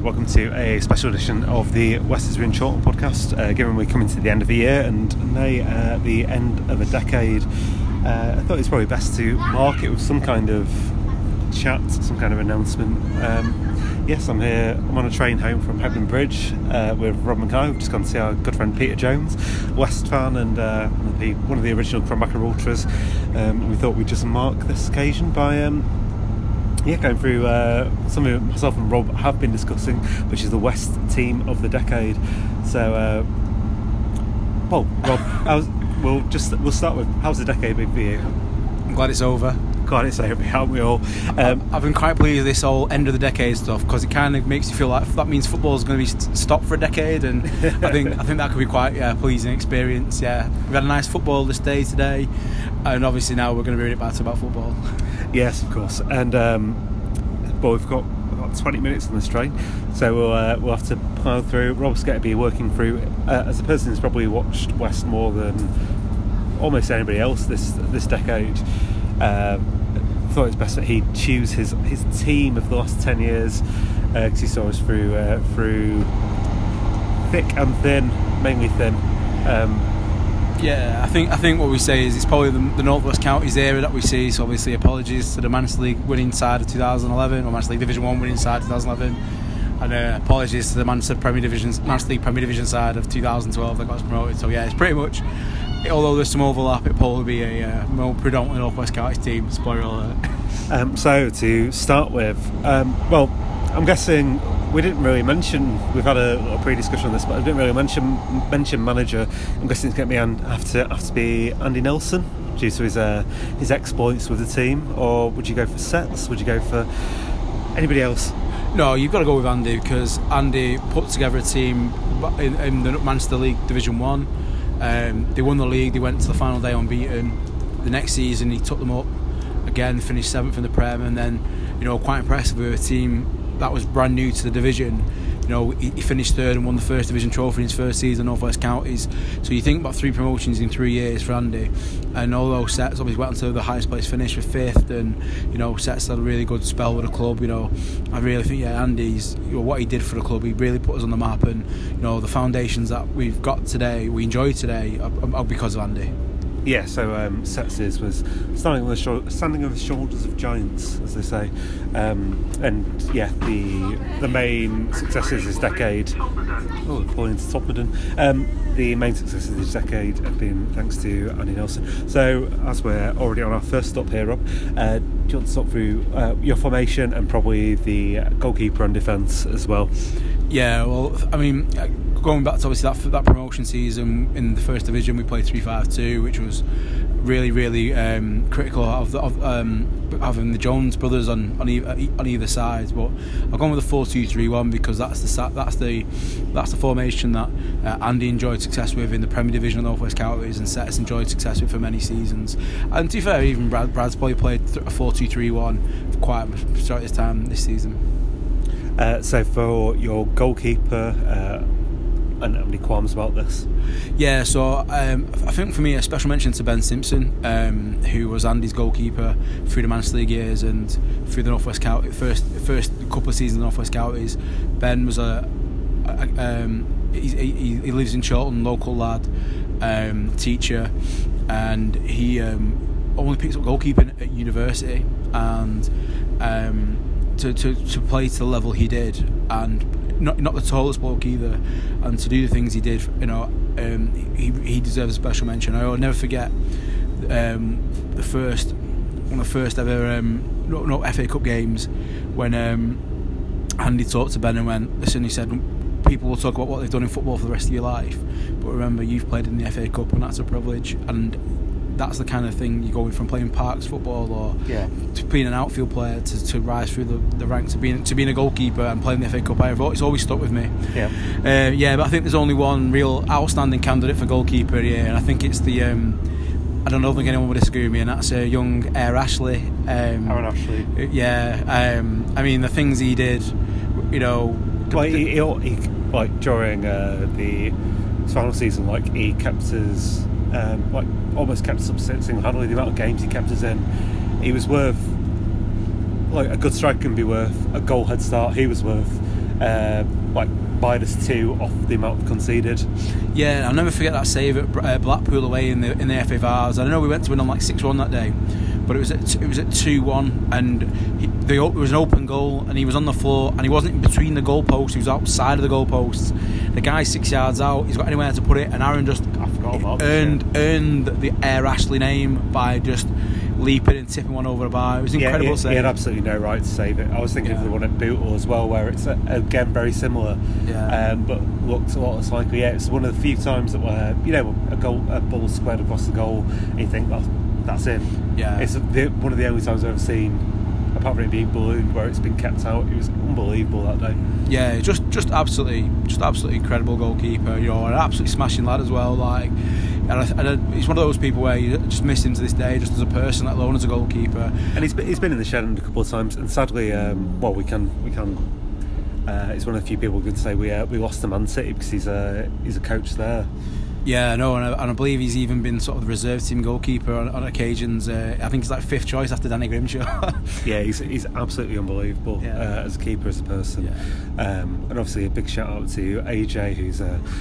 welcome to a special edition of the West is in Chorlton podcast. Given we're coming to the end of the year and the end of a decade, I thought it's probably best to mark it with some kind of chat, some kind of announcement. Yes, I'm here. I'm on a train home from Hebden Bridge with Rob Mackay. We've just gone to see our good friend Peter Jones, West fan and one of the original Crombacher Ultras. We thought we'd just mark this occasion by going through something that myself and Rob have been discussing, which is the West team of the decade. So, Rob, we'll start with, how's the decade been for you? I'm glad it's over. Glad it's over, aren't we all? I've been quite pleased with this whole end of the decade stuff, because it kind of makes you feel like that means football is going to be stopped for a decade, and I think that could be quite a pleasing experience. Yeah, we've had a nice football this day today, and obviously now we're going to be really back about football. Yes, of course. And we've got about 20 minutes on this train, so we'll have to plough through. Rob's going to be working through as a person who's probably watched West more than almost anybody else this decade. Thought it's best that he choose his team of the last 10 years, because he saw us through thick and thin, mainly thin. I think what we say is it's probably the North West Counties era that we see. So obviously apologies to the Manchester League winning side of 2011, or Manchester League Division 1 winning side of 2011, and apologies to the Manchester League Premier Division side of 2012 that got us promoted. So yeah, it's pretty much, although there's some overlap, it'll probably be a more predominantly North West Counties team. Spoiler alert. So to start with, I'm guessing we didn't really mention, we've had a little pre-discussion on this, but I didn't really mention manager. I'm guessing it's going to have to be Andy Nelson due to his exploits with the team, or would you go for Sets? Would you go for anybody else? No, you've got to go with Andy, because Andy put together a team in the Manchester League Division 1. They won the league, they went to the final day unbeaten. The next season he took them up again, finished 7th in the Prem, and then, quite impressive with a team that was brand new to the division. He finished 3rd and won the First Division trophy in his first season, North West Counties. So you think about 3 promotions in 3 years for Andy, and although Sets obviously went on to the highest place finish with 5th, and Sets had a really good spell with the club. I really think Andy's, what he did for the club, he really put us on the map, and the foundations that we've got today, we enjoy today, are because of Andy. Yeah, so Sets was standing on the shoulders of giants, as they say, and yeah, the main successes this decade. Oh, pulling into Todmorden. The main successes this decade have been thanks to Andy Nelson. So, as we're already on our first stop here, Rob, do you want to stop through your formation and probably the goalkeeper and defence as well? Yeah, well, I mean, going back to obviously that promotion season in the First Division, we played 3-5-2, which was really, really critical of having the Jones brothers on either side. But I've gone with the 4-2-3-1 because that's the formation that Andy enjoyed success with in the Premier Division of North West Counties, and Sets enjoyed success with for many seasons. And to be fair, even Brad's probably played a 4-2-3-1 for quite a majority of his time this season. So for your goalkeeper, and any qualms about this? Yeah, so I think for me a special mention to Ben Simpson, who was Andy's goalkeeper through the Manchester League years and through the North West County first couple of seasons of North West Counties. Ben was he lives in Chorlton, local lad, teacher, and he only picked up goalkeeping at university, and to play to the level he did, and not the tallest bloke either, and to do the things he did, he deserves a special mention. I will never forget one of the first ever FA Cup games when Andy talked to Ben and went, listen, he said, people will talk about what they've done in football for the rest of your life, but remember, you've played in the FA Cup, and that's a privilege. And that's the kind of thing you're going from playing parks football or to being an outfield player to rise through the ranks to being a goalkeeper and playing the FA Cup. It's always stuck with me. But I think there's only one real outstanding candidate for goalkeeper here, and I think it's the I don't think anyone would disagree with me, and that's young Aaron Ashley. Aaron Ashley. I mean, the things he did, he during the final season, he kept his almost kept us up single-handedly. The amount of games he kept us in, he was worth, a good striker can be worth a goal head start. He was worth like -2 off the amount conceded. Yeah, I'll never forget that save at Blackpool away in the FA Vars. I know we went to win on like 6-1 that day, but it was at 2-1, and it was an open goal, and he was on the floor, and he wasn't in between the goalposts. He was outside of the goalposts. The guy's 6 yards out. He's got anywhere to put it, and Aaron just earned the Air Ashley name by just leaping and tipping one over the bar. It was an incredible save. He had absolutely no right to save it. I was thinking of the one at Bootle as well, where it's again very similar, but looked a lot less likely. Yeah, it's one of the few times that where a ball squared across the goal, and you think that's in. Yeah, it's one of the only times I've ever seen, apart from it being ballooned, where it's been kept out. It was unbelievable that day. Yeah, just absolutely incredible goalkeeper. An absolutely smashing lad as well. Like, and he's one of those people where you just miss him to this day, just as a person, let alone as a goalkeeper. And he's been in the shed a couple of times, and sadly, we can. It's one of the few people who can say we lost to Man City because he's a coach there. Yeah, no, and I believe he's even been sort of the reserve team goalkeeper on occasions. I think he's like 5th choice after Danny Grimshaw. Yeah, he's absolutely unbelievable as a keeper, as a person. Yeah. And obviously a big shout out to AJ, who's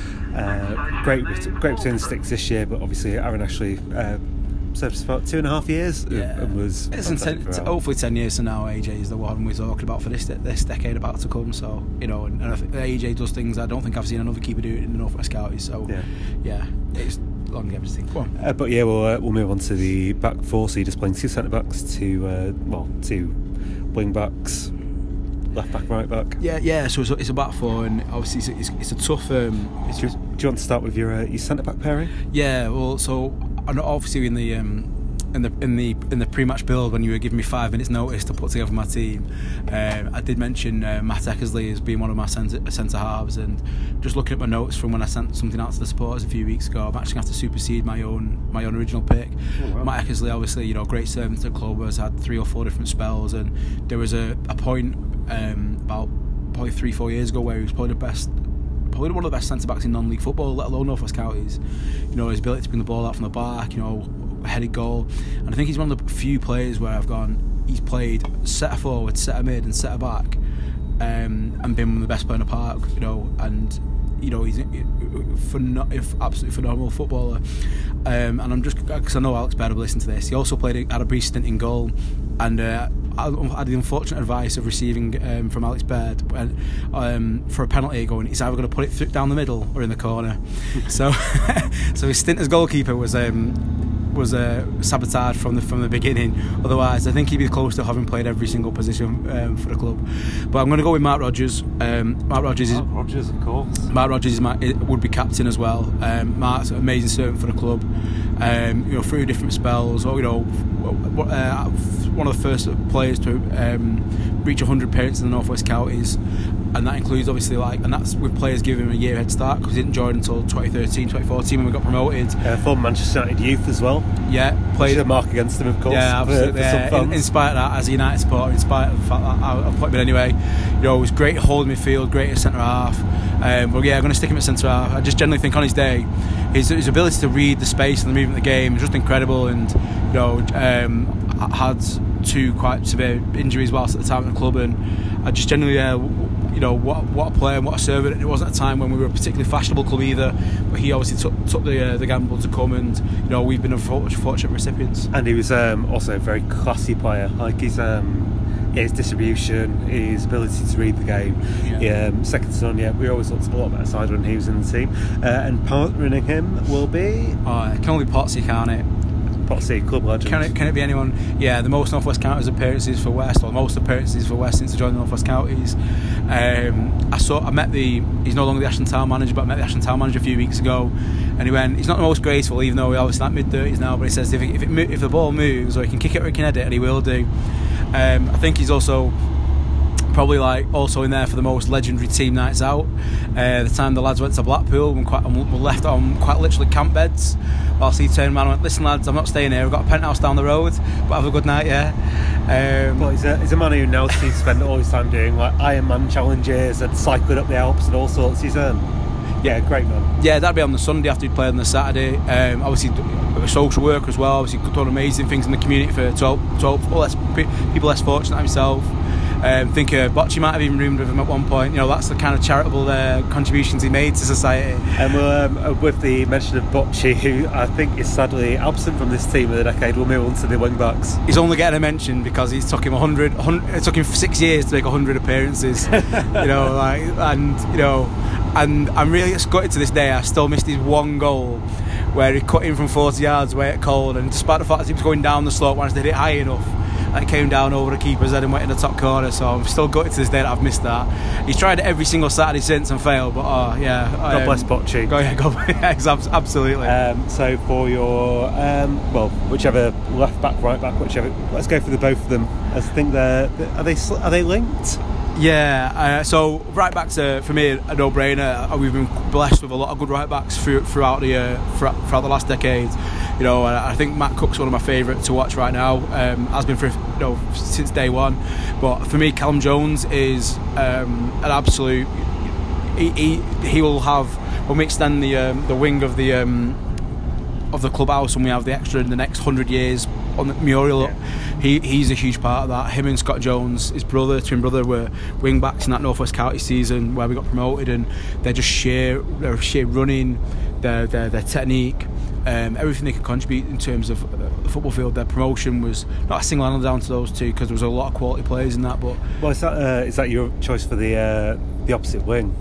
great between the sticks this year. But obviously Aaron Ashley served for about 2.5 years. And was hopefully 10 years from now. AJ is the one we're talking about for this decade about to come. So and I think AJ does things I don't think I've seen another keeper do in the North West Counties. So yeah, it's longevity. Go on. But we'll move on to the back four. So you're just playing 2 centre backs, 2 wing backs, left back, right back. Yeah. So it's a back four, and obviously it's a tough. Do you want to start with your centre back pairing? Yeah. Well, so obviously in the pre-match build, when you were giving me 5 minutes notice to put together my team, I did mention Matt Eckersley as being one of my centre halves, and just looking at my notes from when I sent something out to the supporters a few weeks ago, I'm actually going to have to supersede my own original pick. Oh, wow. Matt Eckersley, obviously, great servant to the club, has had 3 or 4 different spells, and there was a point about probably 3-4 years ago where he was probably one of the best centre-backs in non-league football, let alone North West Counties. His ability to bring the ball out from the back, headed goal. And I think he's one of the few players where he's played centre forward, centre mid and centre back, and been one of the best players in the park, and he's absolutely phenomenal footballer. And I'm just, because I know Alex Baird will listen to this, he also had a brief stint in goal, and I had the unfortunate advice of receiving from Alex Baird for a penalty, going, he's either going to put it down the middle or in the corner. so his stint as goalkeeper was sabotaged from the beginning. Otherwise, I think he'd be close to having played every single position for the club. But I'm going to go with Mark Rogers. Mark Rogers, of course. Mark Rogers would be captain as well. Mark's an amazing servant for the club. Through different spells. One of the first players to reach 100 appearances in the North West Counties, and that includes obviously and that's with players giving him a year head start, because he didn't join until 2013, 2014 when we got promoted. Former Manchester United youth as well. Yeah, played a mark against him, of course. Yeah, absolutely. In spite of that, as a United supporter, in spite of the fact that I've put him in anyway, it was great holding midfield, great at centre half. But yeah, I'm going to stick him at centre half. I just generally think on his day, his ability to read the space and the movement of the game is just incredible, and had 2 quite severe injuries whilst at the time at the club, and I just generally what a player and what a servant. And it wasn't a time when we were a particularly fashionable club either, but he obviously took the gamble to come, and we've been fortunate recipients. And he was also a very classy player. Like his distribution, his ability to read the game, second to none. We always looked a lot better side when he was in the team, and partnering him will be it can only be Potsy, can't it? Potsy, club legend. Can it be anyone? Yeah, the most North West Counties appearances for West, or most appearances for West since he joined the North West Counties. He's no longer the Ashton Town manager, but I met the Ashton Town manager a few weeks ago, and he went, he's not the most graceful, even though he's obviously like mid-30s now, but he says if the ball moves, or he can kick it or he can head it, and he will do. I think he's also probably also in there for the most legendary team nights out. The time the lads went to Blackpool and were left on quite literally camp beds, whilst he turned around and went, listen lads, I'm not staying here, I've got a penthouse down the road, but have a good night. But he's a man who now seems to spend all his time doing Ironman challenges and cycling up the Alps and all sorts. He's great man. Yeah, that'd be on the Sunday after he'd played on the Saturday. Obviously a social worker as well, obviously done amazing things in the community to help people less fortunate than himself. I think Bocci might have even roomed with him at one point. You know, that's the kind of charitable contributions he made to society. And with the mention of Bocci, who I think is sadly absent from this team of the decade, we'll move on to the wing backs. He's only getting a mention because it took him it took him 6 years to make 100 appearances. You know, like, and you know, and I'm really gutted to this day. I still missed his one goal where he cut in from 40 yards away at Cold, and despite the fact that he was going down the slope, once they hit it high enough, it came down over the keeper's head and went in the top corner. So I'm still gutted to this day that I've missed that. He's tried it every single Saturday since and failed, but God bless Bocci. Absolutely. So for your whichever left back, right back, whichever, let's go for the both of them. I think are they linked? Yeah, so right backs for me a no-brainer. We've been blessed with a lot of good right backs throughout the last decade. You know, I think Matt Cook's one of my favourite to watch right now. Has been since day one. But for me, Callum Jones is an absolute. He will have, when we extend the wing of the clubhouse and we have the extra in the next 100 years on the Muriel. Yeah. He's a huge part of that. Him and Scott Jones, his twin brother, were wing backs in that North West County season where we got promoted, and they're just sheer running, their technique, everything they could contribute in terms of the football field. Their promotion was not a single handle down to those two, because there was a lot of quality players in that. But is that your choice for the opposite wing?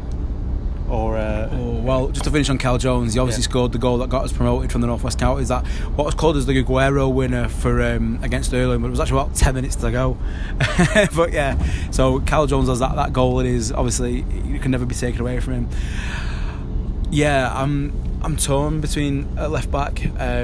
Well, just to finish on Cal Jones, he obviously scored the goal that got us promoted from the North West Counties. That what was called as the Aguero winner for against Erling, but it was actually about 10 minutes to go. But yeah, so Cal Jones has that goal, and is obviously, you can never be taken away from him. Yeah, I'm torn between left back.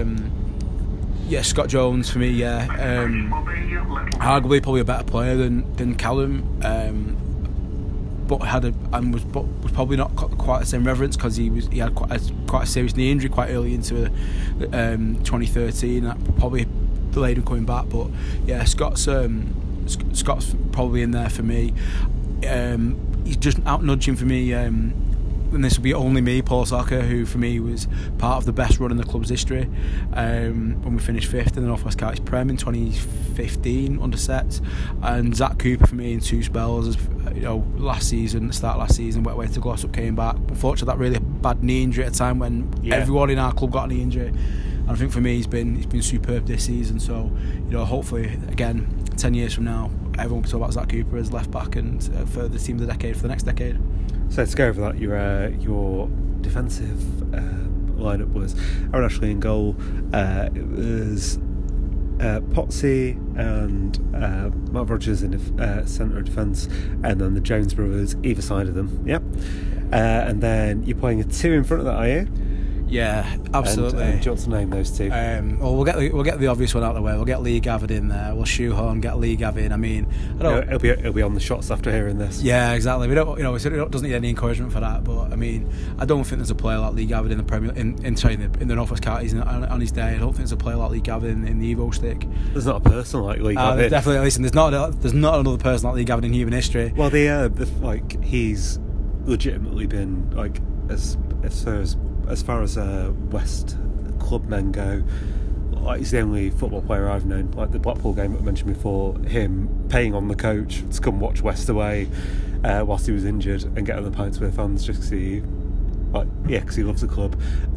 Scott Jones for me. Yeah, arguably probably a better player than Callum. But was probably not quite the same reverence, because he had quite a serious knee injury quite early into 2013. That probably delayed him coming back. But yeah, Scott's probably in there for me. He's just out nudging for me. And this will be only me, Paul Soccer, who for me was part of the best run in the club's history. When we finished 5th in the North West Counties Prem in 2015 under sets, and Zach Cooper for me in 2 spells. As you know, last season, went away to Glossop, came back. Unfortunately, that really bad knee injury at a time when everyone in our club got a knee injury. And I think for me, he's been superb this season. So, you know, hopefully again 10 years from now, everyone will be talking about Zach Cooper as left back and for the team of the decade, for the next decade. So to go over that, your defensive lineup was Aaron Ashley in goal. It was Potsy and Mark Rogers in centre of defence, and then the Jones brothers either side of them. Yep. And then you're playing a 2 in front of that, are you? Yeah, absolutely. And do you want to name those two? Well, we'll get the obvious one out of the way. We'll get Lee Gavin in there. We'll shoehorn, get Lee Gavin. I mean, it'll be on the shots after hearing this. Yeah, exactly. We don't, it doesn't need any encouragement for that. But I mean, I don't think there's a player like Lee Gavin in the Premier in the North West Counties on his day. I don't think there's a player like Lee Gavin in the Evo stick. There's not a person like Lee Gavin. Definitely. Listen, there's not another person like Lee Gavin in human history. Well, he's legitimately been as far as West club men go, he's the only football player I've known. Like the Blackpool game that I mentioned before, him paying on the coach to come watch West away whilst he was injured and get on the pints with fans just because he loves the club.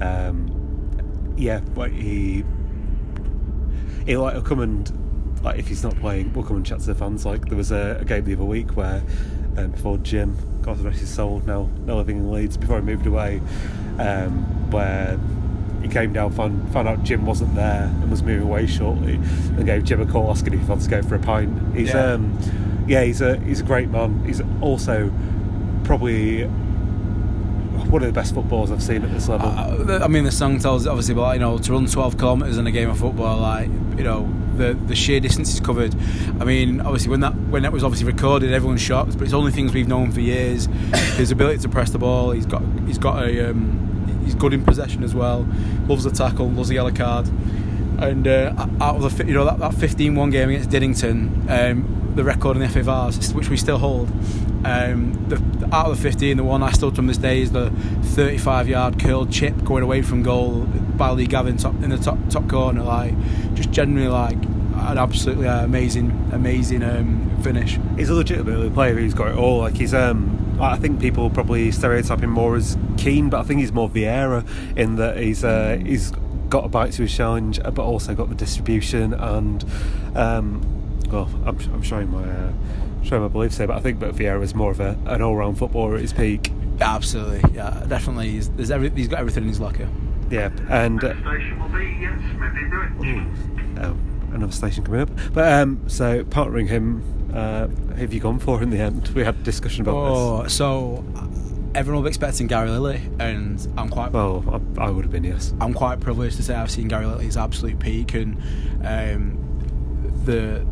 He'll come and, like, if he's not playing, we'll come and chat to the fans. Like there was a game the other week where before Jim, God rest his soul, now living in Leeds, before he moved away, where he came down, found out Jim wasn't there and was moving away shortly, and gave Jim a call asking if he wants to go for a pint. He's a great man. He's also probably one of the best footballers I've seen at this level. I mean, the song tells obviously about, to run 12 kilometres in a game of football, the sheer distance he's covered. I mean, obviously when that was obviously recorded, everyone's shocked, but it's only things we've known for years. His ability to press the ball, he's good in possession as well, loves the tackle, loves the yellow card, and out of the that 15-1 game against Diddington, the record in the FA Vars, which we still hold, out of the 15, the one I still to this day is the 35-yard curled chip going away from goal by Lee Gavin in the top corner. Just generally an absolutely amazing finish. He's a legitimate player who's got it all. Like he's, I think people probably stereotype him more as Keane, but I think he's more Vieira in that he's got a bite to his challenge, but also got the distribution and, well, I'm showing my beliefs here, but I think that Vieira is more of an all-round footballer at his peak. Yeah, absolutely, yeah, definitely. He's got everything in his locker. Yeah, and another station coming up. But so partnering him, who have you gone for in the end? We had a discussion about this. So everyone will be expecting Gary Lilly, and I'm quite. Well, I would have been, yes. I'm quite privileged to say I've seen Gary Lilly's absolute peak, and the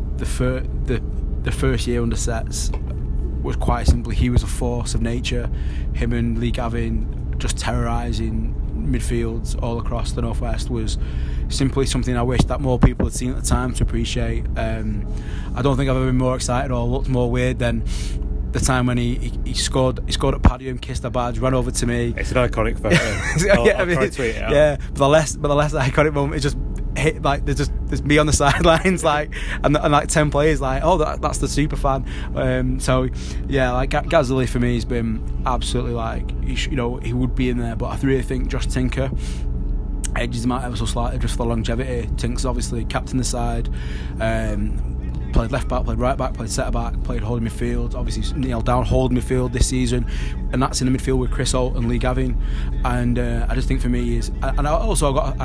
first year under Sets was quite simply he was a force of nature. Him and Lee Gavin just terrorising midfields all across the Northwest was simply something I wish that more people had seen at the time to appreciate. I don't think I've ever been more excited or looked more weird than the time when he scored at Padium, kissed a badge, ran over to me. It's an iconic photo. I'll try to tweet it out. Yeah, but the less iconic moment is just hit, like there's me on the sidelines, like and like 10 players like, oh, that's the super fan. So yeah, like Gaz Lilly for me has been absolutely like he would be in there, but I really think Josh Tinker edges him out ever so slightly just for the longevity. Tink's obviously captain the side, played left back, played right back, played centre back, played holding midfield, obviously nailed down holding midfield this season, and that's in the midfield with Chris Holt and Lee Gavin. And I just think for me is, and I've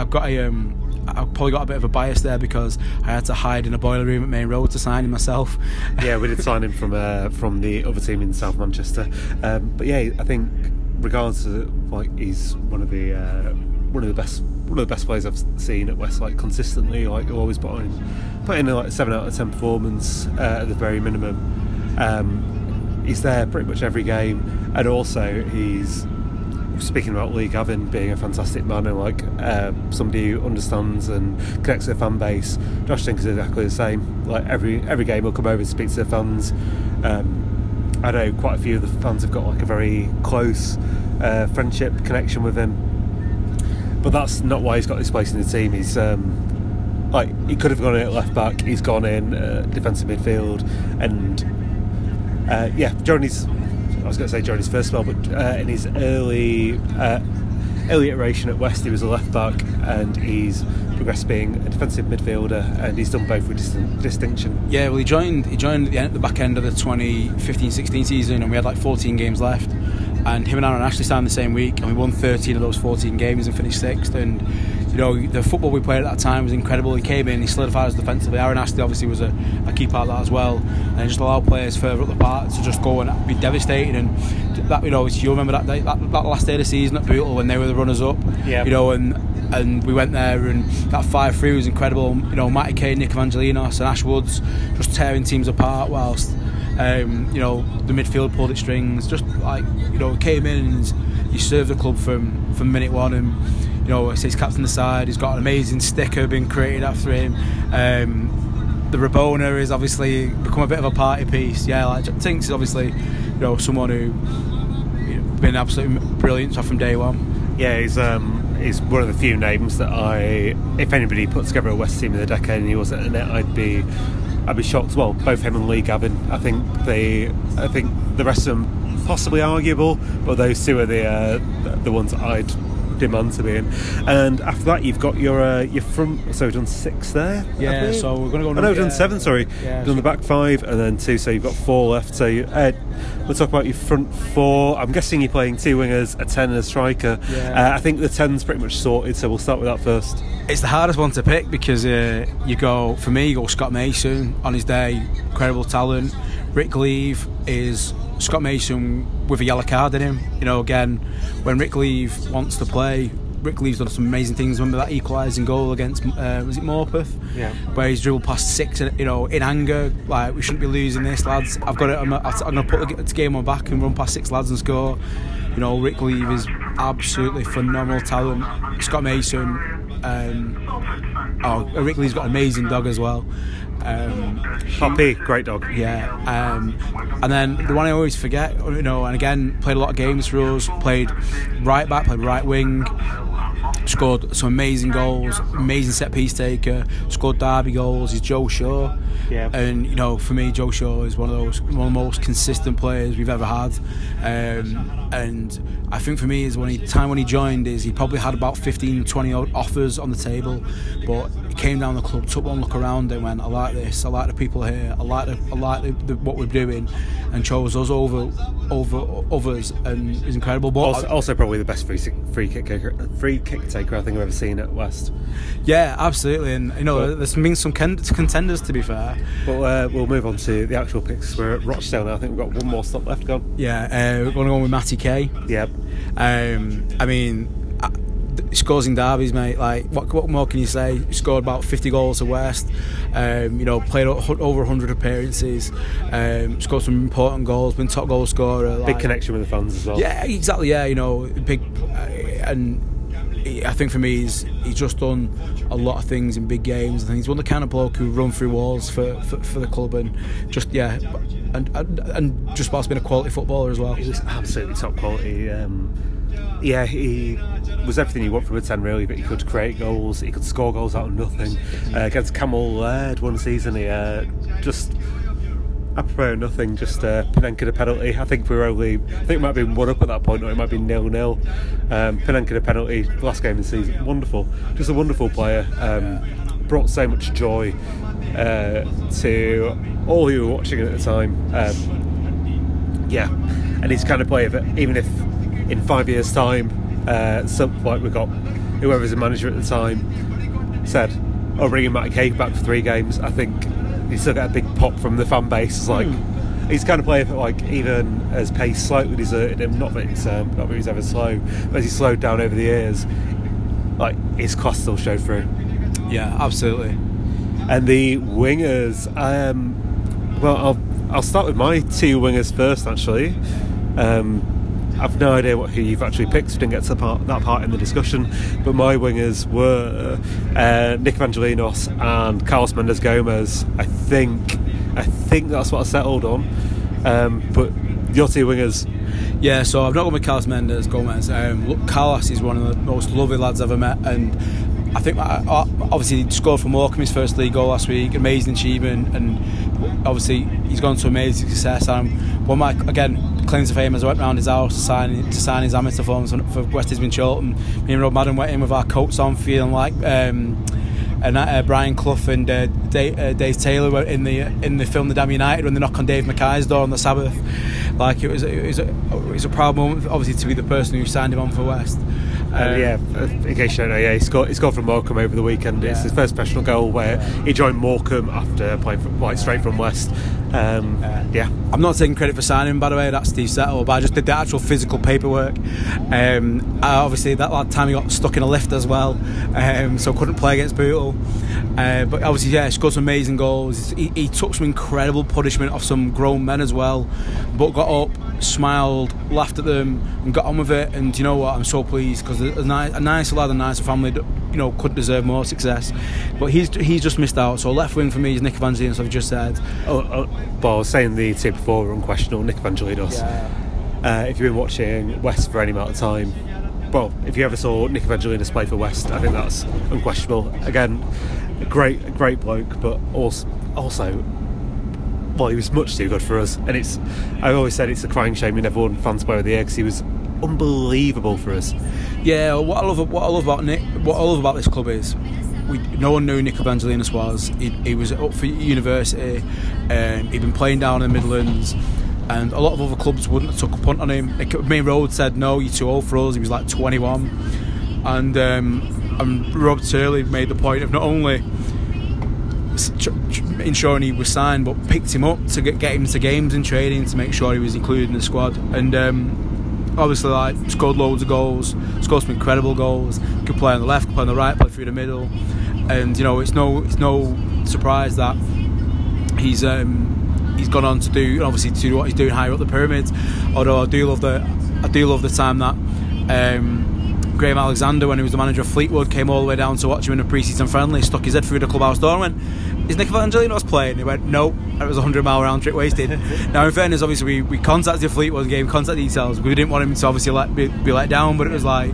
probably got a bit of a bias there because I had to hide in a boiler room at Main Road to sign him myself. Yeah, we did sign him from the other team in South Manchester. But yeah, I think regardless of like he's one of the best players I've seen at West, like consistently, like he'll always put in like a 7 out of 10 performance at the very minimum. He's there pretty much every game, and also he's, speaking about Lee Gavin being a fantastic man and like somebody who understands and connects to the fan base. Josh Tinker's exactly the same. Like every game he'll come over and speak to the fans. I know quite a few of the fans have got like a very close friendship connection with him. But that's not why he's got this place in the team. He's like he could have gone in at left back. He's gone in defensive midfield, and during his first spell, but in his early iteration at West, he was a left back, and he's progressed being a defensive midfielder, and he's done both with distinction. Yeah, well, he joined at the back end of the 2015-16 season, and we had like 14 games left. And him and Aaron Ashley signed the same week, and we won 13 of those 14 games and finished 6th. And the football we played at that time was incredible. He came in, he solidified us defensively. Aaron Ashley obviously was a key part of that as well, and he just allowed players further up the park to just go and be devastating. And that, you remember that day, that last day of the season at Bootle when they were the runners up. Yeah. And we went there, and that 5-3 was incredible. Matty Kay, Nick Evangelinos, and Ash Woods just tearing teams apart whilst. The midfield pulled its strings, just like came in and he served the club from minute one, and he's captain the side. He's got an amazing sticker being created after him. The Rabona is obviously become a bit of a party piece. Yeah, like Tinks is obviously someone who been absolutely brilliant from day one. Yeah, he's one of the few names that if anybody put together a West team in the decade and he was at the net, I'd be shocked. Well, both him and Lee Gavin. I think the rest of them possibly arguable, but those two are the ones I'd demand to be in. And after that, you've got your front. So we've done 6 there. Yeah. So we're going to go. We've done 7. Sorry, yeah, done the back 5 and then 2. So you've got 4 left. So we'll talk about your front 4. I'm guessing you're playing 2 wingers, a 10 and a striker. Yeah. I think the 10's pretty much sorted. So we'll start with that first. It's the hardest one to pick because you go Scott Mason on his day, incredible talent. Rick Leave is Scott Mason with a yellow card in him. Again, when Rick Leave wants to play, Rick Leave's done some amazing things. Remember that equalising goal against was it Morpeth? Yeah. Where he's dribbled past 6, in anger, like we shouldn't be losing this, lads. I've got it. I'm going to put the game on my back and run past 6 lads and score. Rick Leave is absolutely phenomenal talent. Scott Mason. Rick Lee's got an amazing dog as well. Poppy, great dog. Yeah. And then the one I always forget, and again, played a lot of games for us, played right back, played right wing, scored some amazing goals, amazing set piece taker, scored derby goals. He's Joe Shaw, and you know, for me, Joe Shaw is one of the most consistent players we've ever had, and I think for me is when he joined is he probably had about 15-20 offers on the table, but he came down the club, took one look around and went, I like this, I like the people here, I like what we're doing, and chose us over others, and it's incredible. But also probably the best free kick taker I think I've ever seen at West. Yeah, absolutely, and you know, there's been some contenders, to be fair. But we'll move on to the actual picks. We're at Rochdale now. I think we've got one more stop left. Gone. Yeah, we're going to go with Matty Kay. Yep. I mean, he scores in derbies, mate. Like, what more can you say? He scored about 50 goals at West. You know, played over 100 appearances. Scored some important goals. Been top goal scorer. Big connection with the fans as well. Yeah, exactly. Yeah, you know, big. And I think for me, he's just done a lot of things in big games. I think he's one of the kind of bloke who run through walls for the club, and just and just whilst being a quality footballer as well. He was absolutely top quality. He was everything you want from a 10 really, but he could create goals, he could score goals out of nothing. Against Camel Laird one season, he just apropos of nothing, just Penenka a penalty. I think it might have been 1 up at that point, or it might be 0-0. Penenka a penalty, last game of the season, wonderful, just a wonderful player. Brought so much joy to all who were watching it at the time. And he's the kind of player that even if in 5 years' time, something like we got whoever's the manager at the time said, "Oh, bringing Matty Kay back for 3 games," I think he's still got a big pop from the fan base. It's like he's the kind of player that, like, even as pace slightly deserted him, not that he's ever slow, but as he slowed down over the years, like, his class still showed through. Yeah, absolutely. And the wingers, well, I'll start with my 2 wingers first, actually. I've no idea who you've actually picked. We didn't get to that part in the discussion, but my wingers were Nick Evangelinos and Carlos Mendes Gomez. I think that's what I settled on. But your 2 wingers? Yeah, so I've not gone with Carlos Mendes Gomez. Look, Carlos is one of the most lovely lads I've ever met, and I think obviously he scored for Morecambe his first league goal last week, amazing achievement, and obviously he's gone to amazing success. One of my, again, claims to fame as I went round his house to sign his amateur forms for West Isbin Chorlton. Me and Rob Madden went in with our coats on, feeling like Brian Clough and Dave Taylor were in the film The Damn United when they knock on Dave Mackay's door on the Sabbath. Like, it was a proud moment, obviously, to be the person who signed him on for West. In case you don't know, he scored from Morecambe over the weekend. It's his first professional goal where he joined Morecambe after playing straight from West. I'm not taking credit for signing him, by the way. That's Steve Settle, but I just did the actual physical paperwork. Obviously that time he got stuck in a lift as well, so couldn't play against Bootle. But obviously, he scored some amazing goals. He took some incredible punishment off some grown men as well, but got up, smiled, laughed at them, and got on with it. And you know what? I'm so pleased, because a nicer lad, a nicer family, you know, could deserve more success. But he's just missed out. So left wing for me is Nick Evangelinos, as I've just said. But I was saying the 2 before were unquestionable. Nick Evangelinos. If you've been watching West for any amount of time, well, if you ever saw Nick Evangelinos play for West, I think that's unquestionable. Again, a great bloke, but also, well, he was much too good for us. And I always said it's a crying shame he never won Fans Player of the Year, because he was unbelievable for us. Yeah, what I love about Nick, what I love about this club is no one knew who Nick Evangelinos was. He was up for university, he'd been playing down in the Midlands, and a lot of other clubs wouldn't have took a punt on him. Main Road said, no, you're too old for us. He was like 21, and Rob Turley made the point of not only ensuring he was signed, but picked him up to get him to games and training to make sure he was included in the squad. And obviously, like, scored loads of goals, scored some incredible goals. Could play on the left, could play on the right, play through the middle. And you know, it's no surprise that he's gone on to do what he's doing higher up the pyramid. Although I do love the time that Graham Alexander, when he was the manager of Fleetwood, came all the way down to watch him in a pre-season friendly, stuck his head through the clubhouse door and went, "Is Nick Evangelinos playing?" He went, "No." It was a 100-mile round trip wasted. Now, in fairness, obviously we contacted Fleetwood and gave him contact details. We didn't want him to obviously be let down, but it was like,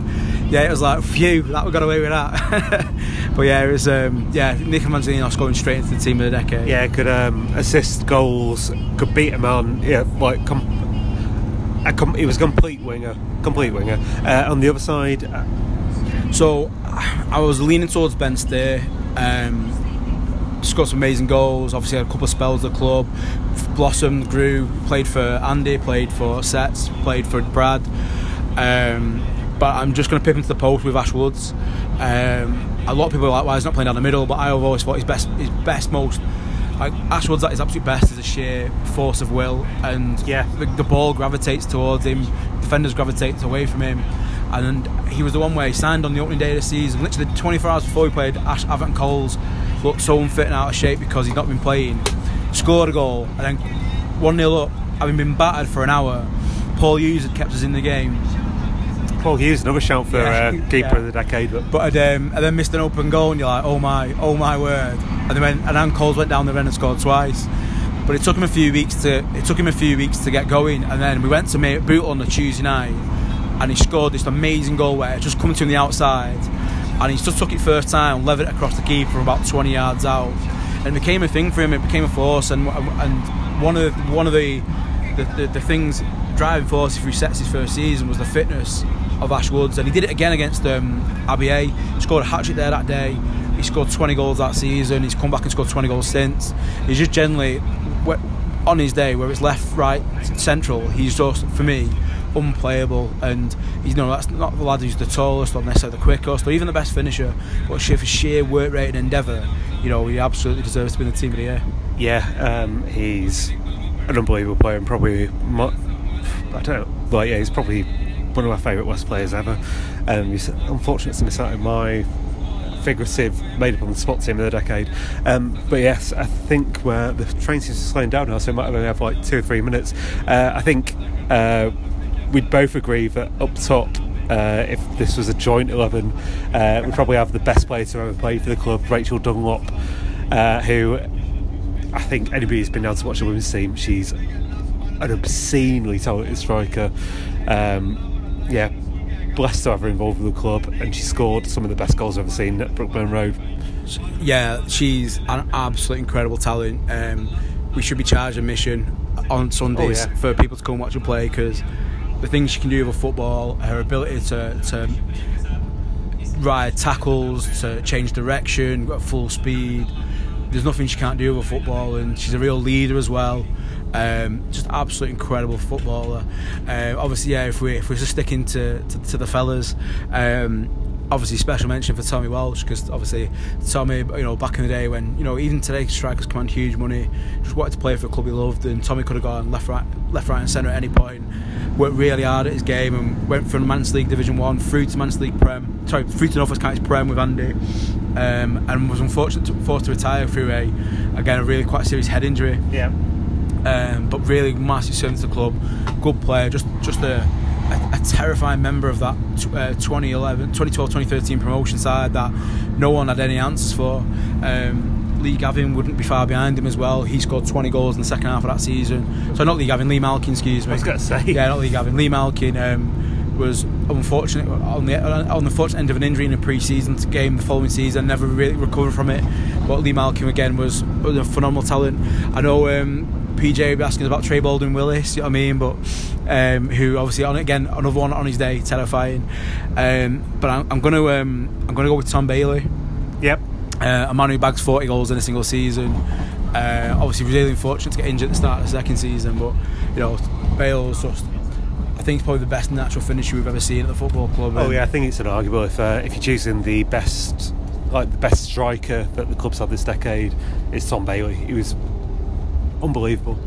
yeah, it was like, phew, that we got away with that. But yeah, it was Nico Manzaninos going straight into the team of the decade. Yeah, could assist goals, could beat a man. Yeah, like he was a complete winger. On the other side, so I was leaning towards Ben Steer. Scored some amazing goals. Obviously had a couple of spells at the club, blossomed, grew, played for Andy, played for Sets, played for Brad. But I'm just going to pip him to the post with Ash Woods. A lot of people are like, why he's not playing down the middle, but I've always thought his best most, like Ash Woods at his absolute best is a sheer force of will, and the ball gravitates towards him, defenders gravitate away from him, and he was the one where he signed on the opening day of the season, literally 24 hours before we played Everton Coles, looked so unfit and out of shape because he's not been playing, scored a goal, and then 1-0 up, having been battered for an hour. Paul Hughes had kept us in the game. Paul Hughes, another shout for keeper of the decade, but and then missed an open goal, and you're like, oh my word! And then Coles went down the end and scored twice. But it took him a few weeks to get going, and then we went to Bootle on the Tuesday night, and he scored this amazing goal where it just coming to him the outside, and he just took it first time, levered it across the keeper from about 20 yards out, and it became a thing for him. It became a force, and one of the things, driving force through Sets his first season was the fitness of Ash Woods, and he did it again against ABA. He scored a hat-trick there that day. He scored 20 goals that season. He's come back and scored 20 goals since. He's just generally, on his day, where it's left, right, central, he's just, for me, unplayable. And that's not the lad who's the tallest or necessarily the quickest or even the best finisher, but for sheer work rate and endeavour, he absolutely deserves to be in the team of the year. Yeah, he's an unbelievable player, and probably he's probably one of my favourite West players ever. He's unfortunate to miss out in my figurative made up on the spot team of the decade. But yes, I think where the train seems to slowing down now, so we might only have like 2 or 3 minutes. I think we'd both agree that up top, if this was a joint 11, we'd probably have the best player to ever play for the club, Rachel Dunlop, who I think anybody who's been down to watch the women's team, she's an obscenely talented striker. Blessed to have her involved with the club, and she scored some of the best goals I've ever seen at Brookburn Road. Yeah, she's an absolute incredible talent. We should be charged admission on Sundays for people to come and watch her play, because the things she can do with football, her ability to ride tackles, to change direction at full speed, there's nothing she can't do with football, and she's a real leader as well. Just absolutely incredible footballer. Obviously, if we're just sticking to the fellas, obviously special mention for Tommy Walsh, because obviously Tommy, back in the day when even today strikers command huge money, just wanted to play for a club he loved, and Tommy could have gone left, right and centre at any point. Worked really hard at his game and went from Manchester League Division 1 through to Manchester League through to North Counties Prem with Andy, and was forced to retire through a really quite serious head injury. Yeah. But really massive service to the club, good player, just a terrifying member of that 2012-2013 promotion side that no one had any answers for. Lee Gavin wouldn't be far behind him as well. He scored 20 goals in the second half of that season. So not Lee Gavin, Lee Malkin, excuse me. I was going to say. Yeah, not Lee Gavin. Lee Malkin was unfortunate on the fortunate end of an injury in a pre-season game the following season, never really recovered from it. But Lee Malkin again was a phenomenal talent. I know PJ will be asking about Trey Baldwin-Willis, you know what I mean, but who obviously another one on his day, terrifying. But I'm gonna go with Tom Bailey. Yep. A man who bags 40 goals in a single season. Obviously really unfortunate to get injured at the start of the second season, but Bale's just, I think, it's probably the best natural finisher we've ever seen at the football club. Oh yeah, I think it's unarguable. If you're choosing the best striker that the club's had this decade, it's Tom Bailey. He was unbelievable.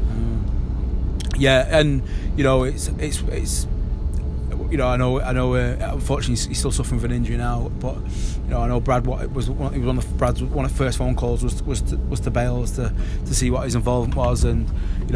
Yeah, and it's I know unfortunately he's still suffering from an injury now, but I know Brad was one of the first phone calls was to Bales to see what his involvement was, and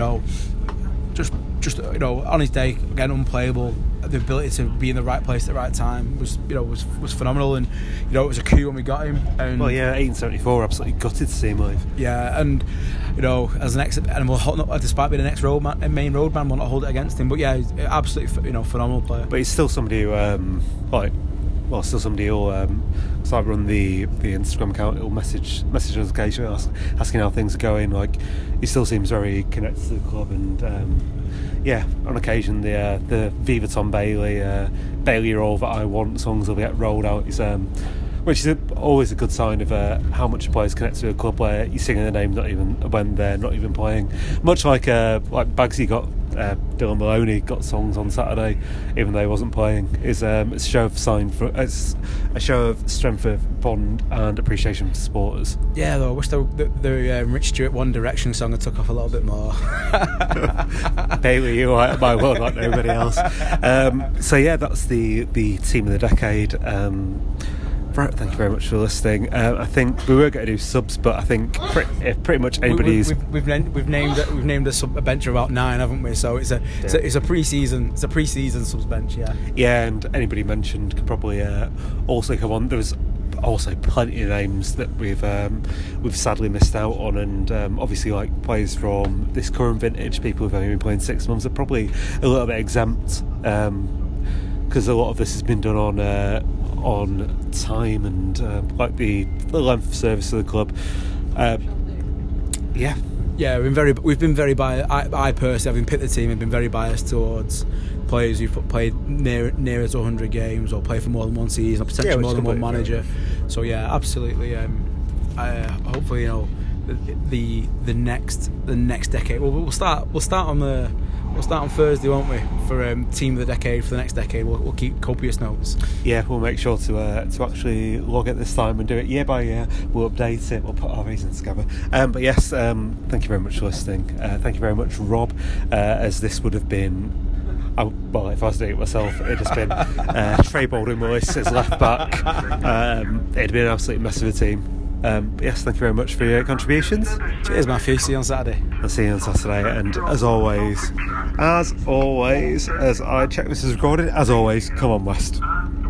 just on his day again, unplayable. The ability to be in the right place at the right time was phenomenal, and it was a coup when we got him. And 1874, absolutely gutted to see him live. Yeah, and as an despite being an main roadman, we'll not hold it against him. But yeah, he's absolutely phenomenal player. But he's still somebody who still somebody who'll, because I run the Instagram account, he'll message us occasionally asking how things are going. Like, he still seems very connected to the club, and on occasion the Viva Tom Bailey, Bailey You're All That I Want songs will get rolled out. Which is always a good sign of how much players connect to a club where you're singing their name when they're not even playing. Much like Bagsy got Dylan Maloney got songs on Saturday, even though he wasn't playing. It's a show of strength of bond and appreciation for supporters. Yeah, though I wish the Rich Stewart One Direction song had took off a little bit more. Bailey, you are my world like nobody else. That's the team of the decade. Right, thank you very much for listening. I think we were going to do subs, but I think pretty much anybody's. We've named a bench of about 9, haven't we? So it's a pre-season subs bench. Yeah, and anybody mentioned could probably also come on. There was also plenty of names that we've sadly missed out on, and obviously like players from this current vintage, people who've only been playing 6 months, are probably a little bit exempt because a lot of this has been done on time and like the length of service of the club. We've been very biased. I personally, having picked the team, have been very biased towards players who've played nearer to 100 games or play for more than one season or potentially more than one manager. So absolutely. Hopefully, the next decade. Well, we'll start on Thursday, won't we? For team of the decade for the next decade. We'll keep copious notes. Yeah, we'll make sure to actually log it this time and do it year by year. We'll update it. We'll put our reasons together. But yes, thank you very much for listening. Thank you very much, Rob. As this would have been. If I was doing it myself, it'd just been Trey Baldwin-Willis as left back. It'd been an absolute mess of a team. Yes, thank you very much for your contributions. Cheers, Matthew. See you on Saturday. I'll see you on Saturday. And as always, as I check this is recorded, as always, come on West.